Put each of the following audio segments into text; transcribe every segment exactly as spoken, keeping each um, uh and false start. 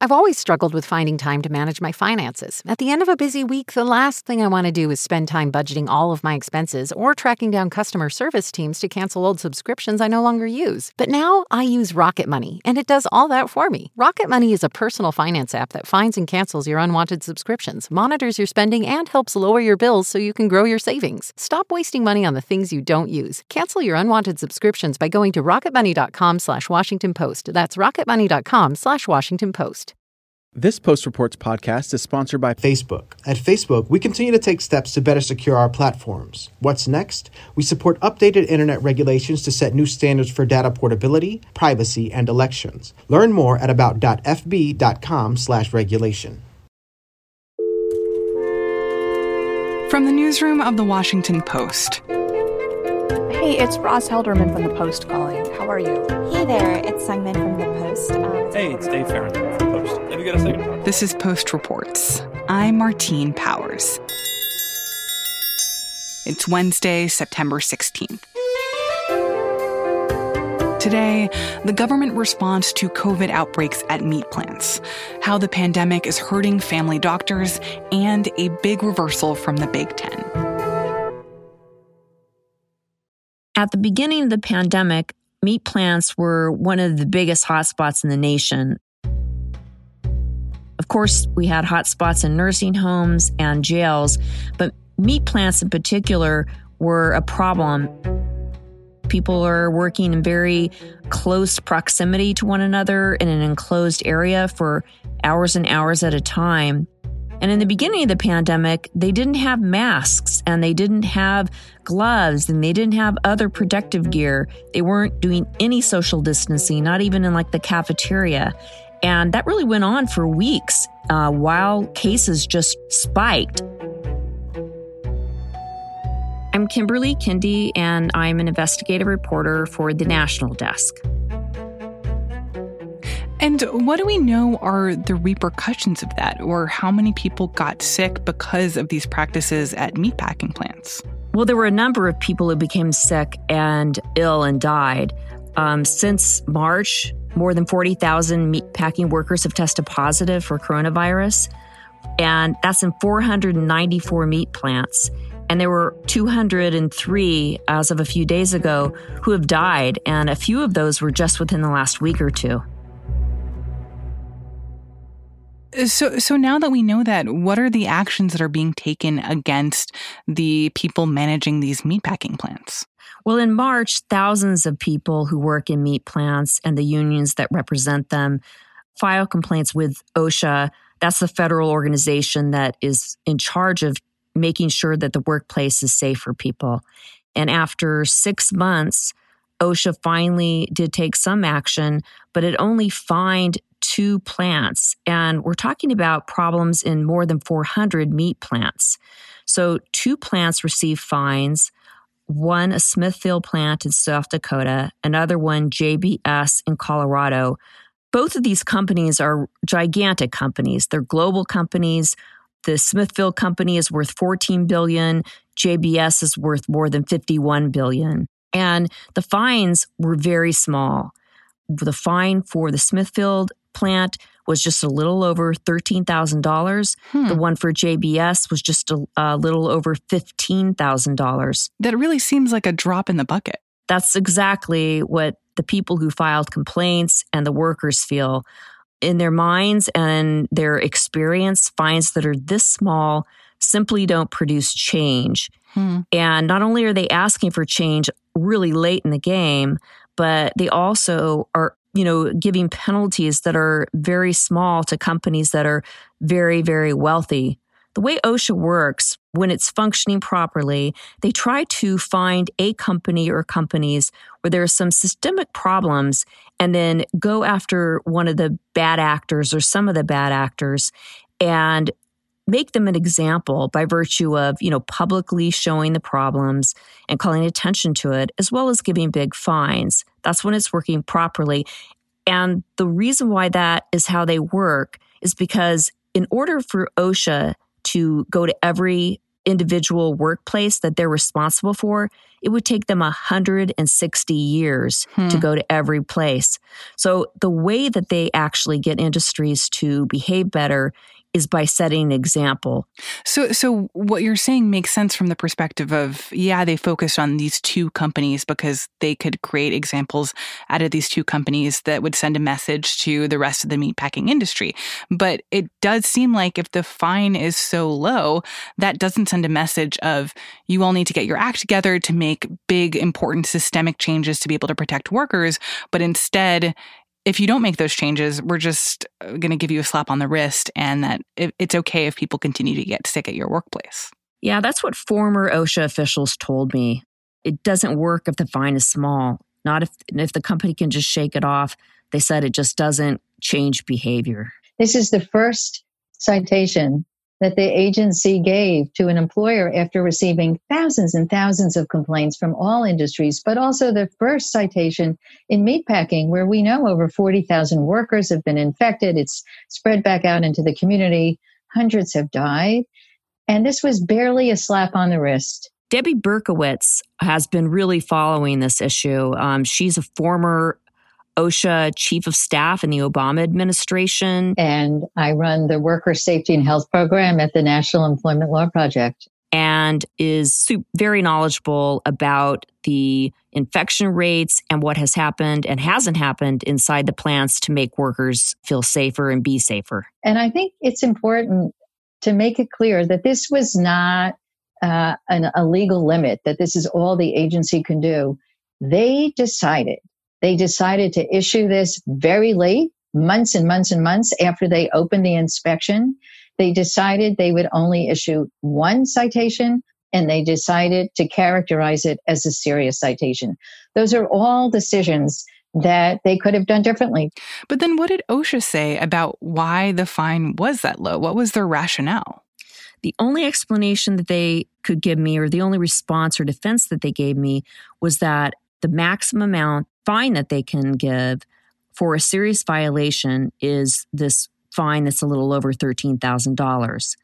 I've always struggled with finding time to manage my finances. At the end of a busy week, the last thing I want to do is spend time budgeting all of my expenses or tracking down customer service teams to cancel old subscriptions I no longer use. But now I use Rocket Money, and it does all that for me. Rocket Money is a personal finance app that finds and cancels your unwanted subscriptions, monitors your spending, and helps lower your bills so you can grow your savings. Stop wasting money on the things you don't use. Cancel your unwanted subscriptions by going to rocketmoney.com slash Washington Post. That's rocketmoney.com slash Washington Post. This Post Reports podcast is sponsored by Facebook. At Facebook, we continue to take steps to better secure our platforms. What's next? We support updated internet regulations to set new standards for data portability, privacy, and elections. Learn more at about.fb.com slash regulation. From the newsroom of The Washington Post. Hey, it's Roz Helderman from The Post calling. How are you? Hey there, it's Sungmin from The Post. Um, hey, it's Dave Farron from The Post. Have you got a second? This is Post Reports. I'm Martine Powers. It's Wednesday, September sixteenth. Today, the government response to COVID outbreaks at meat plants, how the pandemic is hurting family doctors, and a big reversal from the Big Ten. At the beginning of the pandemic, meat plants were one of the biggest hotspots in the nation. Of course, we had hotspots in nursing homes and jails, but meat plants in particular were a problem. People are working in very close proximity to one another in an enclosed area for hours and hours at a time. And in the beginning of the pandemic, they didn't have masks and they didn't have gloves and they didn't have other protective gear. They weren't doing any social distancing, not even in like the cafeteria. And that really went on for weeks uh, while cases just spiked. I'm Kimberly Kindy, and I'm an investigative reporter for the National Desk. And what do we know are the repercussions of that, or how many people got sick because of these practices at meatpacking plants? Well, there were a number of people who became sick and ill and died. Um, since March, more than forty thousand meatpacking workers have tested positive for coronavirus, and that's in four hundred ninety-four meat plants. And there were two hundred three, as of a few days ago, who have died, and a few of those were just within the last week or two. So so now that we know that, what are the actions that are being taken against the people managing these meatpacking plants? Well, in March, thousands of people who work in meat plants and the unions that represent them filed complaints with OSHA. That's the federal organization that is in charge of making sure that the workplace is safe for people. And after six months, OSHA finally did take some action, but it only fined two plants. And we're talking about problems in more than four hundred meat plants. So two plants received fines, one a Smithfield plant in South Dakota, another one J B S in Colorado. Both of these companies are gigantic companies. They're global companies. The Smithfield company is worth fourteen billion dollars. J B S is worth more than fifty-one billion dollars. And the fines were very small. The fine for the Smithfield plant was just a little over thirteen thousand dollars. Hmm. The one for J B S was just a, a little over fifteen thousand dollars. That really seems like a drop in the bucket. That's exactly what the people who filed complaints and the workers feel. In their minds and their experience, fines that are this small simply don't produce change. Hmm. And not only are they asking for change really late in the game, but they also are, you know, giving penalties that are very small to companies that are very, very wealthy. The way OSHA works, when it's functioning properly, they try to find a company or companies where there are some systemic problems and then go after one of the bad actors or some of the bad actors and make them an example by virtue of, you know, publicly showing the problems and calling attention to it, as well as giving big fines. That's when it's working properly. And the reason why that is how they work is because in order for OSHA to go to every individual workplace that they're responsible for, it would take them one hundred sixty years hmm. to go to every place. So the way that they actually get industries to behave better is by setting an example. So so what you're saying makes sense from the perspective of, yeah, they focused on these two companies because they could create examples out of these two companies that would send a message to the rest of the meatpacking industry. But it does seem like if the fine is so low, that doesn't send a message of you all need to get your act together to make big, important systemic changes to be able to protect workers. But instead, if you don't make those changes, we're just going to give you a slap on the wrist and that it's okay if people continue to get sick at your workplace. Yeah, that's what former OSHA officials told me. It doesn't work if the fine is small. Not if if the company can just shake it off. They said it just doesn't change behavior. This is the first citation that the agency gave to an employer after receiving thousands and thousands of complaints from all industries, but also the first citation in meatpacking, where we know over forty thousand workers have been infected. It's spread back out into the community. Hundreds have died. And this was barely a slap on the wrist. Debbie Berkowitz has been really following this issue. Um, she's a former OSHA chief of staff in the Obama administration. And I run the Worker Safety and Health Program at the National Employment Law Project. And is very knowledgeable about the infection rates and what has happened and hasn't happened inside the plants to make workers feel safer and be safer. And I think it's important to make it clear that this was not uh, an, a legal limit, that this is all the agency can do. They decided They decided to issue this very late, months and months and months after they opened the inspection. They decided they would only issue one citation, and they decided to characterize it as a serious citation. Those are all decisions that they could have done differently. But then what did OSHA say about why the fine was that low? What was their rationale? The only explanation that they could give me, or the only response or defense that they gave me, was that the maximum amount fine that they can give for a serious violation is this fine that's a little over thirteen thousand dollars.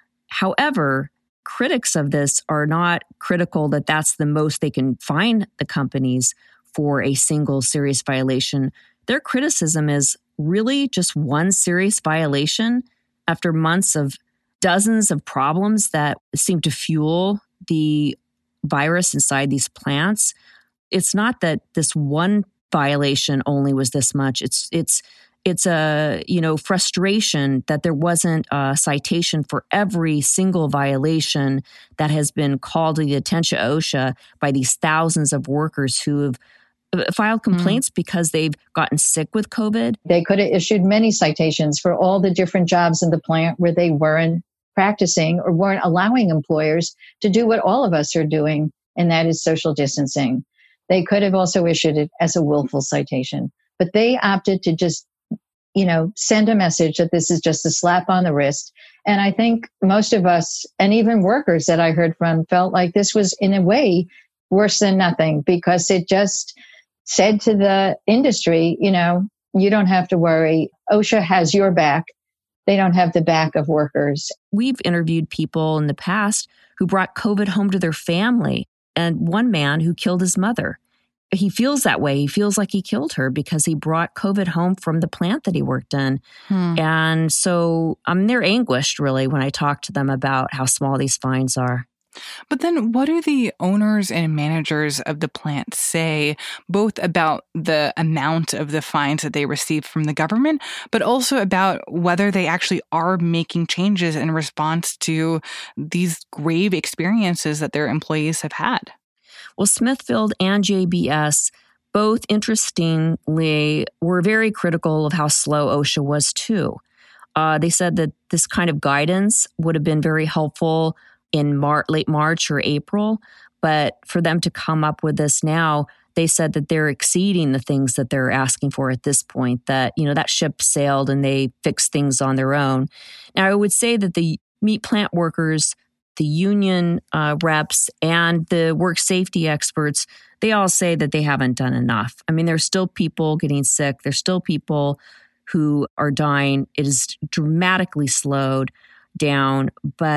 However, critics of this are not critical that that's the most they can fine the companies for a single serious violation. Their criticism is really just one serious violation after months of dozens of problems that seem to fuel the virus inside these plants. It's not that this one violation only was this much. It's it's it's a you know frustration that there wasn't a citation for every single violation that has been called to the attention of OSHA by these thousands of workers who have filed complaints mm. because they've gotten sick with COVID. They could have issued many citations for all the different jobs in the plant where they weren't practicing or weren't allowing employers to do what all of us are doing, and that is social distancing. They could have also issued it as a willful citation, but they opted to just, you know, send a message that this is just a slap on the wrist. And I think most of us, and even workers that I heard from, felt like this was in a way worse than nothing, because it just said to the industry, you know, you don't have to worry. OSHA has your back. They don't have the back of workers. We've interviewed people in the past who brought COVID home to their family, and one man who killed his mother. He feels that way. He feels like he killed her because he brought COVID home from the plant that he worked in. Hmm. And so um, they're anguished, really, when I talk to them about how small these fines are. But then what do the owners and managers of the plant say, both about the amount of the fines that they receive from the government, but also about whether they actually are making changes in response to these grave experiences that their employees have had? Well, Smithfield and J B S, both interestingly, were very critical of how slow OSHA was too. Uh, they said that this kind of guidance would have been very helpful in Mar- late March or April, but for them to come up with this now, they said that they're exceeding the things that they're asking for at this point, that, you know, that ship sailed and they fixed things on their own. Now, I would say that the meat plant workers, the union uh, reps, and the work safety experts, they all say that they haven't done enough. I mean, there's still people getting sick. There's still people who are dying. It is dramatically slowed down, but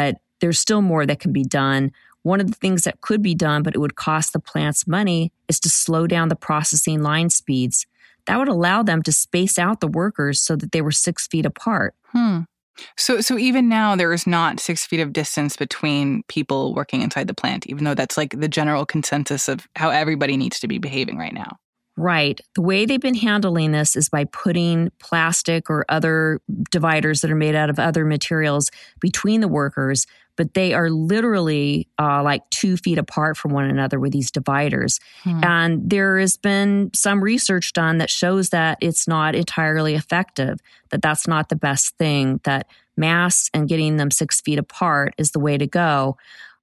there's still more that can be done. One of the things that could be done, but it would cost the plants money, is to slow down the processing line speeds. That would allow them to space out the workers so that they were six feet apart. Hmm. So so even now, there is not six feet of distance between people working inside the plant, even though that's like the general consensus of how everybody needs to be behaving right now. Right. The way they've been handling this is by putting plastic or other dividers that are made out of other materials between the workers, but they are literally uh, like two feet apart from one another with these dividers. Hmm. And there has been some research done that shows that it's not entirely effective, that that's not the best thing, that masks and getting them six feet apart is the way to go.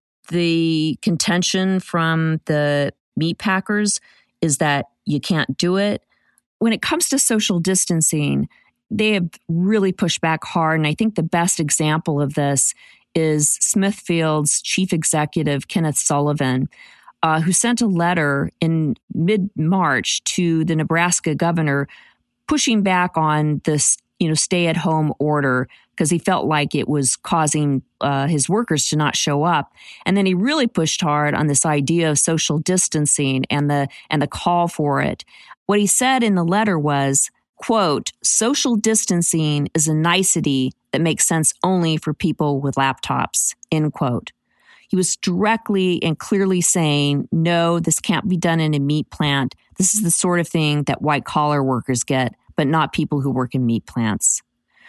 The contention from the meat packers is that you can't do it. When it comes to social distancing, they have really pushed back hard. And I think the best example of this is Smithfield's chief executive, Kenneth Sullivan, uh, who sent a letter in mid-March to the Nebraska governor pushing back on this, you know, stay-at-home order because he felt like it was causing uh, his workers to not show up. And then he really pushed hard on this idea of social distancing and the and the call for it. What he said in the letter was, quote, social distancing is a nicety that makes sense only for people with laptops, end quote. He was directly and clearly saying, no, this can't be done in a meat plant. This is the sort of thing that white-collar workers get, but not people who work in meat plants.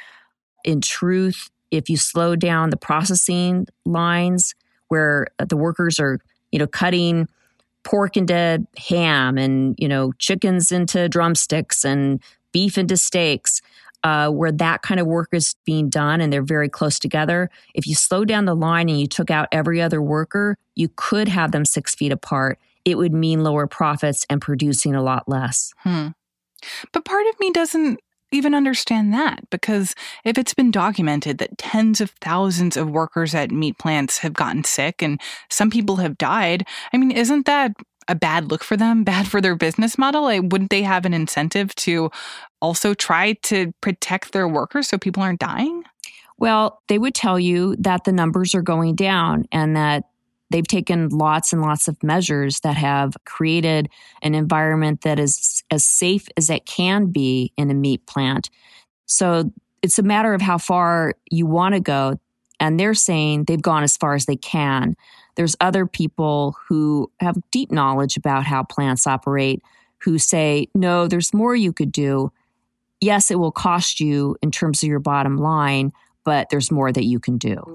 In truth, if you slow down the processing lines where the workers are, you know, cutting pork into ham and, you know, chickens into drumsticks and beef into steaks, uh, where that kind of work is being done and they're very close together, if you slow down the line and you took out every other worker, you could have them six feet apart. It would mean lower profits and producing a lot less. Hmm. But part of me doesn't even understand that, because if it's been documented that tens of thousands of workers at meat plants have gotten sick and some people have died, I mean, isn't that a bad look for them, bad for their business model? Like, wouldn't they have an incentive to also try to protect their workers so people aren't dying? Well, they would tell you that the numbers are going down and that they've taken lots and lots of measures that have created an environment that is as safe as it can be in a meat plant. So it's a matter of how far you want to go. And they're saying they've gone as far as they can. There's other people who have deep knowledge about how plants operate who say, no, there's more you could do. Yes, it will cost you in terms of your bottom line, but there's more that you can do.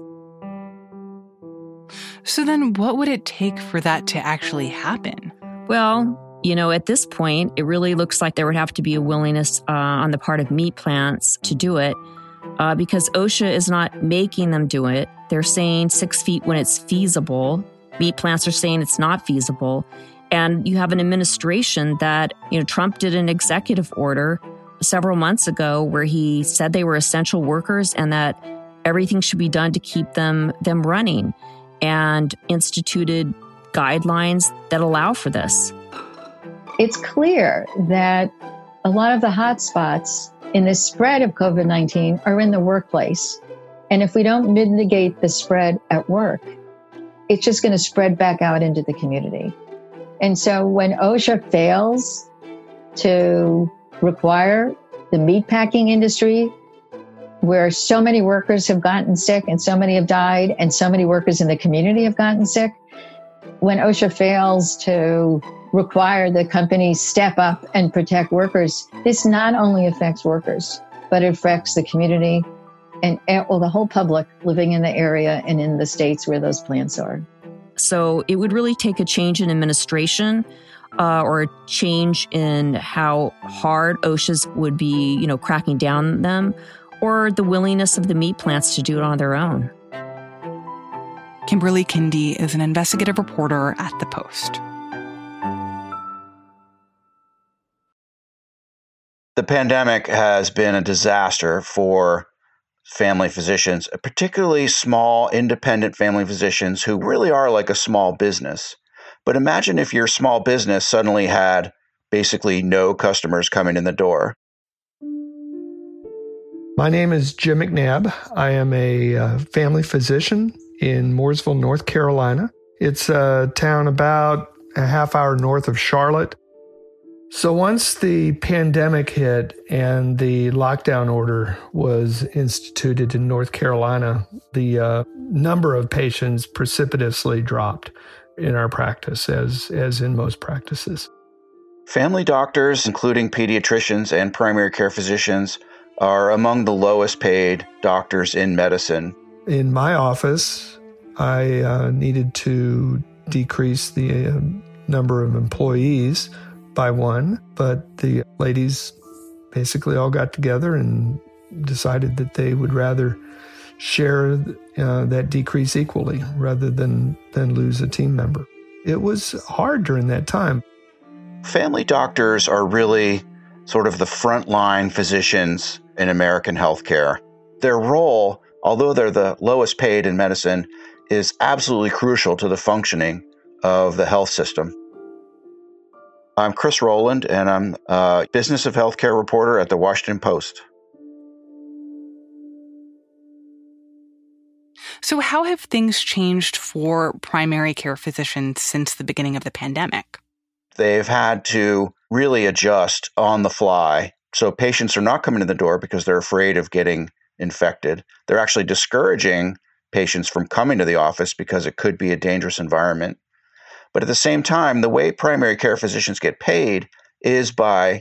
So then what would it take for that to actually happen? Well, you know, at this point, it really looks like there would have to be a willingness uh, on the part of meat plants to do it uh, because OSHA is not making them do it. They're saying six feet when it's feasible. Meat plants are saying it's not feasible. And you have an administration that, you know, Trump did an executive order several months ago where he said they were essential workers and that everything should be done to keep them them running, and instituted guidelines that allow for this. It's clear that a lot of the hot spots in the spread of COVID nineteen are in the workplace. And if we don't mitigate the spread at work, it's just going to spread back out into the community. And so when OSHA fails to require the meatpacking industry, where so many workers have gotten sick and so many have died and so many workers in the community have gotten sick, when OSHA fails to require the companies step up and protect workers, this not only affects workers, but it affects the community and well, the whole public living in the area and in the states where those plants are. So it would really take a change in administration uh, or a change in how hard OSHA would be, you know, cracking down on them, or the willingness of the meat plants to do it on their own. Kimberly Kindy is an investigative reporter at The Post. The pandemic has been a disaster for family physicians, particularly small, independent family physicians who really are like a small business. But imagine if your small business suddenly had basically no customers coming in the door. My name is Jim McNabb. I am a uh, family physician in Mooresville, North Carolina. It's a town about a half hour north of Charlotte. So once the pandemic hit and the lockdown order was instituted in North Carolina, the uh, number of patients precipitously dropped in our practice, as, as in most practices. Family doctors, including pediatricians and primary care physicians, are among the lowest paid doctors in medicine. In my office, I uh, needed to decrease the uh, number of employees by one, but the ladies basically all got together and decided that they would rather share uh, that decrease equally rather than, than lose a team member. It was hard during that time. Family doctors are really sort of the frontline physicians in American healthcare. Their role, although they're the lowest paid in medicine, is absolutely crucial to the functioning of the health system. I'm Chris Rowland, and I'm a Business of Healthcare reporter at the Washington Post. So how have things changed for primary care physicians since the beginning of the pandemic? They've had to really adjust on the fly. So patients are not coming to the door because they're afraid of getting infected. They're actually discouraging patients from coming to the office because it could be a dangerous environment. But at the same time, the way primary care physicians get paid is by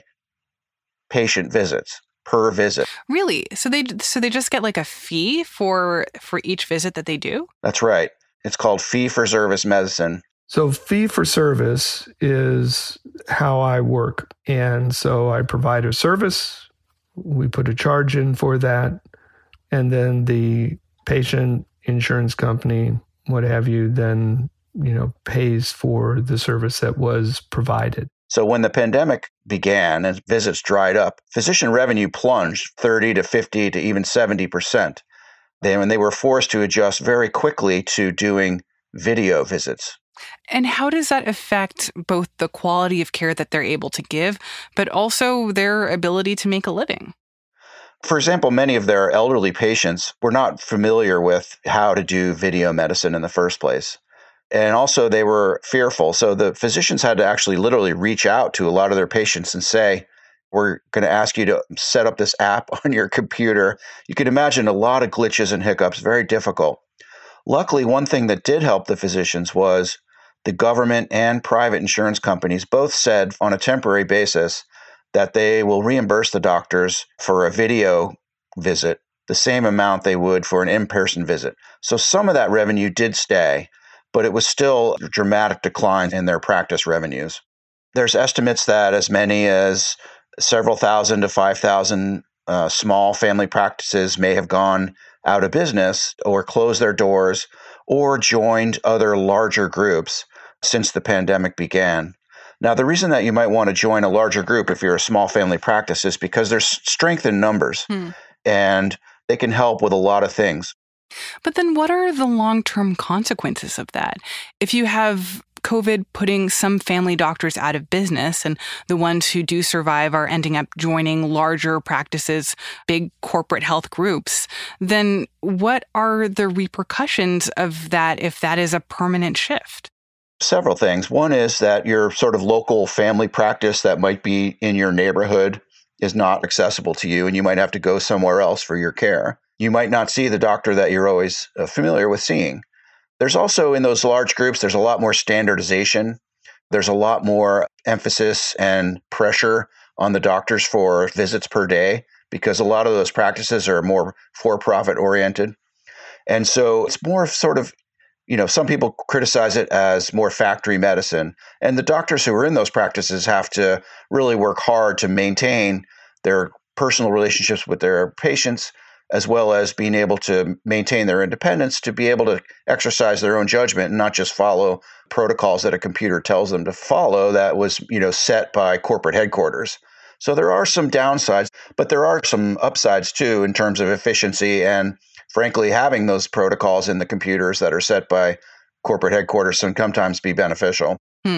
patient visits, per visit. Really? So they so they just get like a fee for for each visit that they do? That's right. It's called fee-for-service medicine. So fee-for-service is how I work. And so I provide a service, we put a charge in for that, and then the patient, insurance company, what have you, then you know, pays for the service that was provided. So when the pandemic began and visits dried up, physician revenue plunged thirty to fifty to even seventy percent. They, when they were forced to adjust very quickly to doing video visits. And how does that affect both the quality of care that they're able to give, but also their ability to make a living? For example, many of their elderly patients were not familiar with how to do video medicine in the first place. And also they were fearful. So the physicians had to actually literally reach out to a lot of their patients and say, we're going to ask you to set up this app on your computer. You can imagine a lot of glitches and hiccups, very difficult. Luckily, one thing that did help the physicians was the government and private insurance companies both said on a temporary basis that they will reimburse the doctors for a video visit the same amount they would for an in-person visit. So some of that revenue did stay, but it was still a dramatic decline in their practice revenues. There's estimates that as many as several thousand to five thousand uh, small family practices may have gone out of business or closed their doors or joined other larger groups since the pandemic began. Now, the reason that you might want to join a larger group if you're a small family practice is because there's strength in numbers, hmm. and they can help with a lot of things. But then what are the long-term consequences of that? If you have COVID putting some family doctors out of business and the ones who do survive are ending up joining larger practices, big corporate health groups, then what are the repercussions of that if that is a permanent shift? Several things. One is that your sort of local family practice that might be in your neighborhood is not accessible to you, and you might have to go somewhere else for your care. You might not see the doctor that you're always familiar with seeing. There's also, in those large groups, there's a lot more standardization. There's a lot more emphasis and pressure on the doctors for visits per day because a lot of those practices are more for-profit oriented. And so it's more sort of, you know, some people criticize it as more factory medicine. And the doctors who are in those practices have to really work hard to maintain their personal relationships with their patients, as well as being able to maintain their independence, to be able to exercise their own judgment and not just follow protocols that a computer tells them to follow that was, you know, set by corporate headquarters. So there are some downsides, but there are some upsides too in terms of efficiency and, frankly, having those protocols in the computers that are set by corporate headquarters can sometimes be beneficial. Hmm.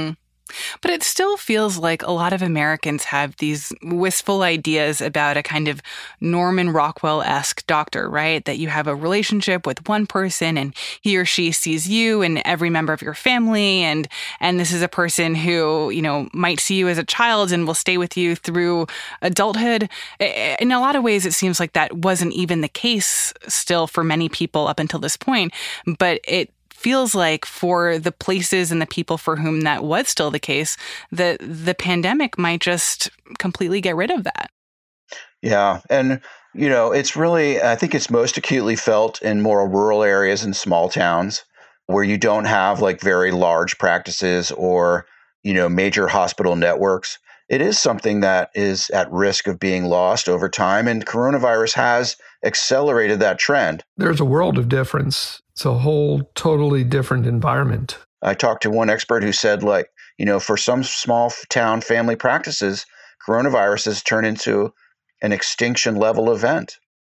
But it still feels like a lot of Americans have these wistful ideas about a kind of Norman Rockwell-esque doctor, right? That you have a relationship with one person and he or she sees you and every member of your family. And, and this is a person who, you know, might see you as a child and will stay with you through adulthood. In a lot of ways, it seems like that wasn't even the case still for many people up until this point. But it feels like for the places and the people for whom that was still the case, that the pandemic might just completely get rid of that. Yeah. And, you know, it's really, I think it's most acutely felt in more rural areas and small towns where you don't have like very large practices or, you know, major hospital networks. It is something that is at risk of being lost over time. And coronavirus has accelerated that trend. There's a world of difference. It's a whole totally different environment. I talked to one expert who said, like, you know, for some small town family practices, coronavirus has turned into an extinction level event.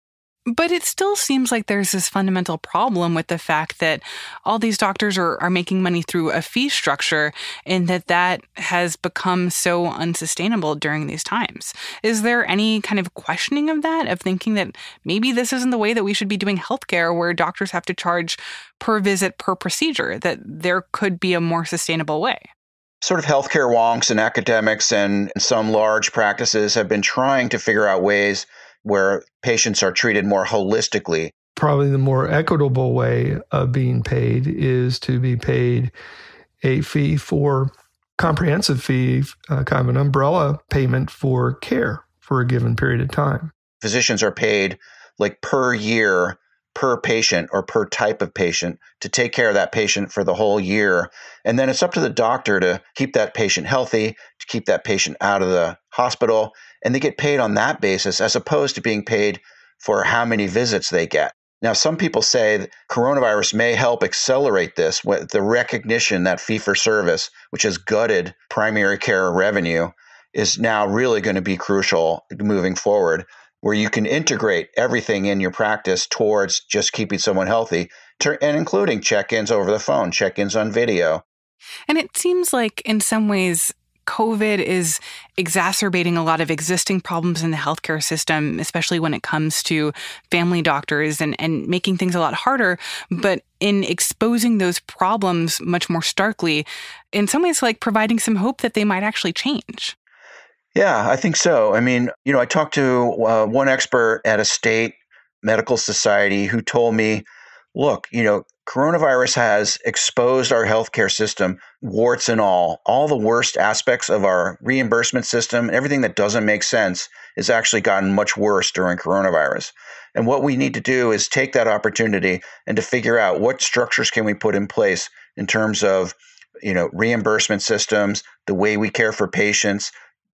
But it still seems like there's this fundamental problem with the fact that all these doctors are, are making money through a fee structure and that that has become so unsustainable during these times. Is there any kind of questioning of that, of thinking that maybe this isn't the way that we should be doing healthcare where doctors have to charge per visit, per procedure, that there could be a more sustainable way? Sort of healthcare wonks and academics and some large practices have been trying to figure out ways where patients are treated more holistically. Probably the more equitable way of being paid is to be paid a fee for comprehensive fee, uh, kind of an umbrella payment for care for a given period of time. Physicians are paid like per year, per patient or per type of patient to take care of that patient for the whole year. And then it's up to the doctor to keep that patient healthy, to keep that patient out of the hospital. And they get paid on that basis as opposed to being paid for how many visits they get. Now, some people say that coronavirus may help accelerate this with the recognition that fee-for-service, which has gutted primary care revenue, is now really going to be crucial moving forward, where you can integrate everything in your practice towards just keeping someone healthy, and including check-ins over the phone, check-ins on video. And it seems like in some ways, COVID is exacerbating a lot of existing problems in the healthcare system, especially when it comes to family doctors and, and making things a lot harder. But in exposing those problems much more starkly, in some ways, like providing some hope that they might actually change. Yeah, I think so. I mean, you know, I talked to uh, one expert at a state medical society who told me, look, you know, coronavirus has exposed our healthcare system, warts and all. All the worst aspects of our reimbursement system, everything that doesn't make sense, has actually gotten much worse during coronavirus. And what we need to do is take that opportunity and to figure out what structures can we put in place in terms of, you know, reimbursement systems, the way we care for patients.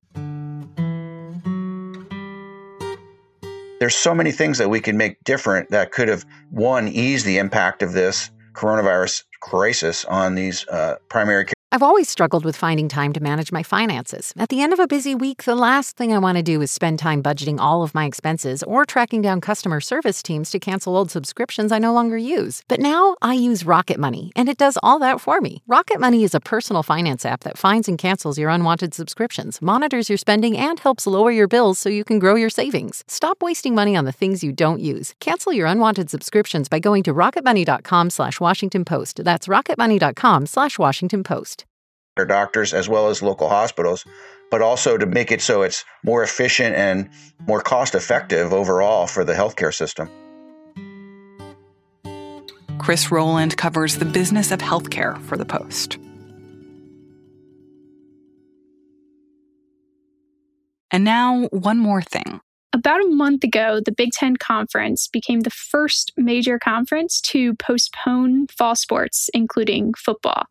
There's so many things that we can make different that could have, one, eased the impact of this coronavirus crisis on these uh, primary care. I've always struggled with finding time to manage my finances. At the end of a busy week, the last thing I want to do is spend time budgeting all of my expenses or tracking down customer service teams to cancel old subscriptions I no longer use. But now I use Rocket Money, and it does all that for me. Rocket Money is a personal finance app that finds and cancels your unwanted subscriptions, monitors your spending, and helps lower your bills so you can grow your savings. Stop wasting money on the things you don't use. Cancel your unwanted subscriptions by going to rocketmoney.com slash Washington Post. That's rocketmoney.com slash Washington Post. Doctors as well as local hospitals, but also to make it so it's more efficient and more cost effective overall for the healthcare system. Chris Rowland covers the business of healthcare for The Post. And now, one more thing. About a month ago, the Big Ten Conference became the first major conference to postpone fall sports, including football.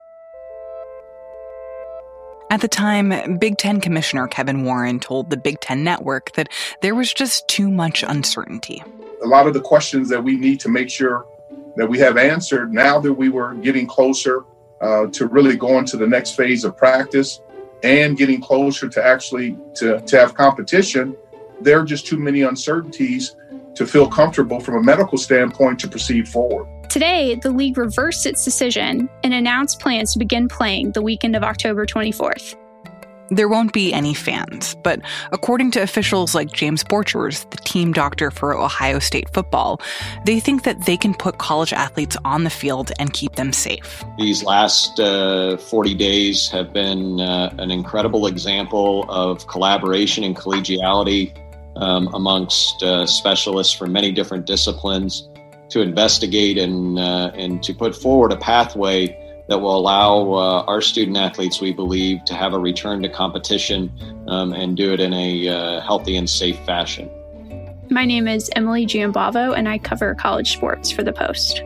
At the time, Big Ten Commissioner Kevin Warren told the Big Ten Network that there was just too much uncertainty. A lot of the questions that we need to make sure that we have answered now that we were getting closer uh, to really going to the next phase of practice and getting closer to actually to, to have competition, there are just too many uncertainties to feel comfortable from a medical standpoint to proceed forward. Today, the league reversed its decision and announced plans to begin playing the weekend of October twenty-fourth. There won't be any fans, but according to officials like James Borchers, the team doctor for Ohio State football, they think that they can put college athletes on the field and keep them safe. These last uh, forty days have been uh, an incredible example of collaboration and collegiality um, amongst uh, specialists from many different disciplines to investigate and, uh, and to put forward a pathway that will allow uh, our student athletes, we believe, to have a return to competition um, and do it in a uh, healthy and safe fashion. My name is Emily Giambavo, and I cover college sports for The Post.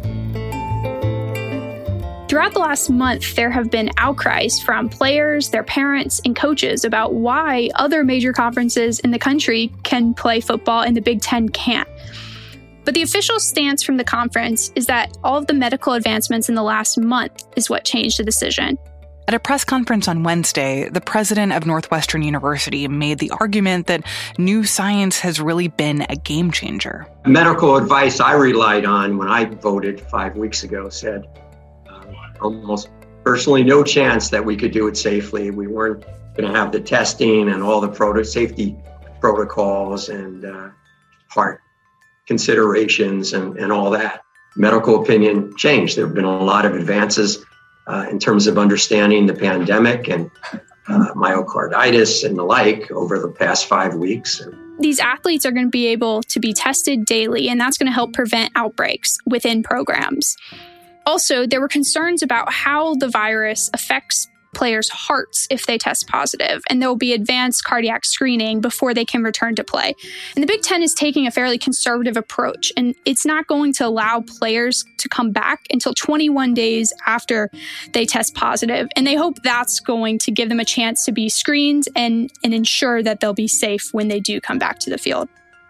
Throughout the last month, there have been outcries from players, their parents, and coaches about why other major conferences in the country can play football and the Big Ten can't. But the official stance from the conference is that all of the medical advancements in the last month is what changed the decision. At a press conference on Wednesday, the president of Northwestern University made the argument that new science has really been a game changer. Medical advice I relied on when I voted five weeks ago said uh, almost personally no chance that we could do it safely. We weren't going to have the testing and all the proto- safety protocols and uh, heart considerations and, and all that. Medical opinion changed. There have been a lot of advances uh, in terms of understanding the pandemic and uh, myocarditis and the like over the past five weeks. These athletes are going to be able to be tested daily, and that's going to help prevent outbreaks within programs. Also, there were concerns about how the virus affects players' hearts if they test positive, and there will be advanced cardiac screening before they can return to play. And the Big Ten is taking a fairly conservative approach, and it's not going to allow players to come back until twenty-one days after they test positive. And they hope that's going to give them a chance to be screened and, and ensure that they'll be safe when they do come back to the field.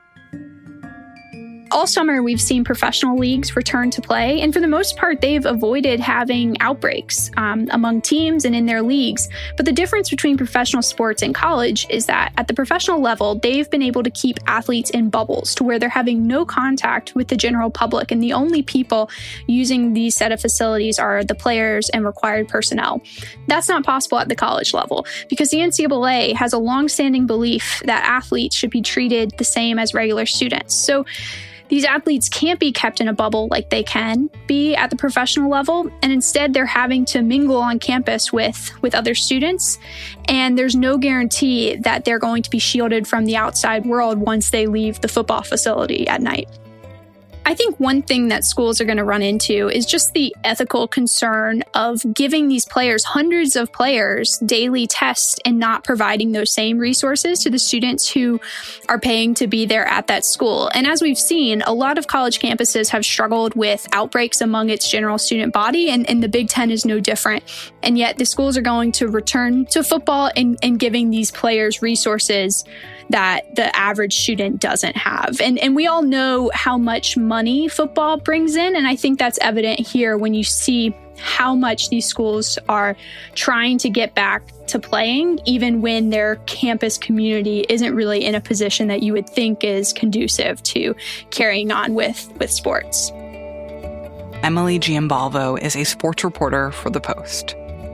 All summer, we've seen professional leagues return to play, and for the most part, they've avoided having outbreaks um, among teams and in their leagues. But the difference between professional sports and college is that at the professional level, they've been able to keep athletes in bubbles to where they're having no contact with the general public, and the only people using these set of facilities are the players and required personnel. That's not possible at the college level because the N C double A has a longstanding belief that athletes should be treated the same as regular students. So these athletes can't be kept in a bubble like they can be at the professional level, and instead they're having to mingle on campus with, with other students, and there's no guarantee that they're going to be shielded from the outside world once they leave the football facility at night. I think one thing that schools are going to run into is just the ethical concern of giving these players, hundreds of players, daily tests and not providing those same resources to the students who are paying to be there at that school. And as we've seen, a lot of college campuses have struggled with outbreaks among its general student body, and, and the Big Ten is no different. And yet the schools are going to return to football and, and giving these players resources that the average student doesn't have. And and we all know how much money football brings in, and I think that's evident here when you see how much these schools are trying to get back to playing, even when their campus community isn't really in a position that you would think is conducive to carrying on with, with sports. Emily Giambavo is a sports reporter for The Post.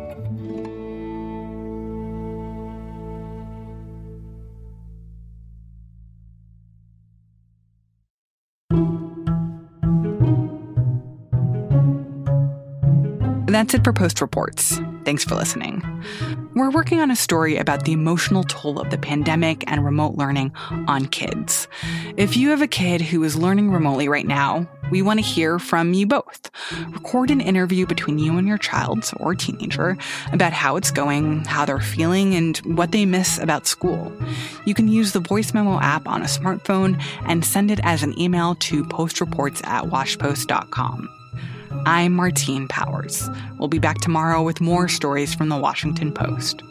That's it for Post Reports. Thanks for listening. We're working on a story about the emotional toll of the pandemic and remote learning on kids. If you have a kid who is learning remotely right now, we want to hear from you both. Record an interview between you and your child or teenager about how it's going, how they're feeling, and what they miss about school. You can use the voice memo app on a smartphone and send it as an email to postreports at washpost dot com. I'm Martine Powers. We'll be back tomorrow with more stories from the Washington Post.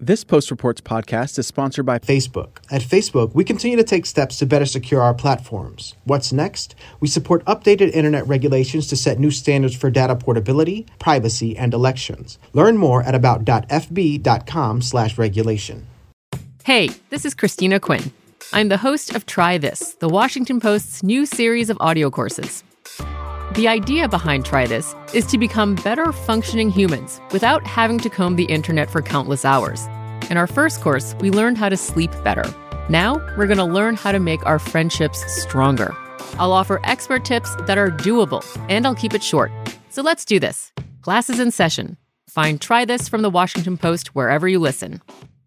This Post Reports podcast is sponsored by Facebook. At Facebook, we continue to take steps to better secure our platforms. What's next? We support updated internet regulations to set new standards for data portability, privacy, and elections. Learn more at about.fb.com slash regulation. Hey, this is Christina Quinn. I'm the host of Try This, the Washington Post's new series of audio courses. The idea behind Try This is to become better functioning humans without having to comb the internet for countless hours. In our first course, we learned how to sleep better. Now, we're going to learn how to make our friendships stronger. I'll offer expert tips that are doable, and I'll keep it short. So let's do this. Class is in session. Find Try This from the Washington Post wherever you listen.